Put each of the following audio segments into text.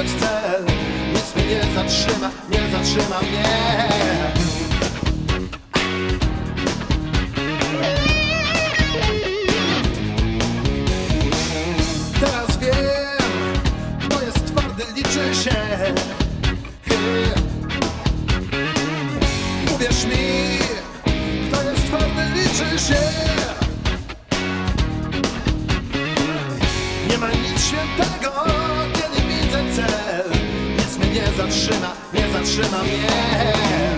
osiągnąć cel. Nic mnie nie zatrzyma, nie zatrzyma mnie. Teraz wiem, kto jest twardy, liczy się. Uwierz mi, kto jest twardy, liczy się. Nie ma nic świętego, kiedy widzę cel. Nic mnie nie zatrzyma, nie zatrzyma mnie.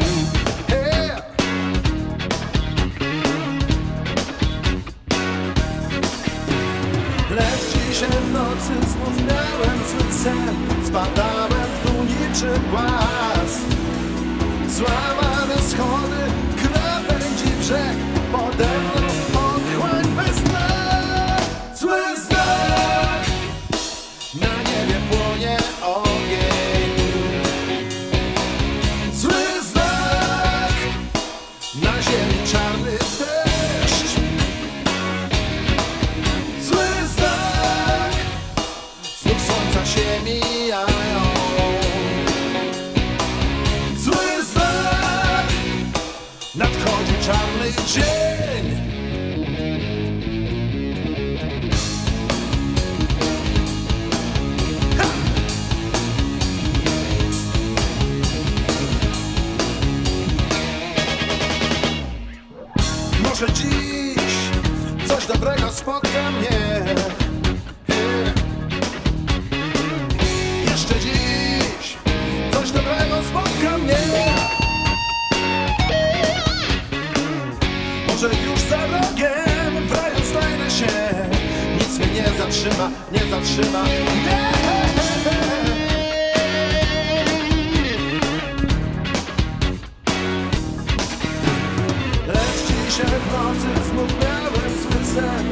Lecz dzisiaj w nocy znów miałem zły sen. Spadałem tu niczym głaz. Złamane schody, krawędzi brzeg. Pode mną otchłań bez dna. Zły znak. Na niebie płonie ogień. Zły znak. Na ziemi czarny deszcz. Zły znak. Znów słońca się mijają. Zły znak. Nadchodzi czarny dzień. Może dziś coś dobrego spotka mnie. Jeszcze dziś coś dobrego spotka mnie. Może już za rogiem w raju znajdę się. Nic mnie nie zatrzyma, nie zatrzyma. Lecz dzisiaj w nocy znów miałem zły sen.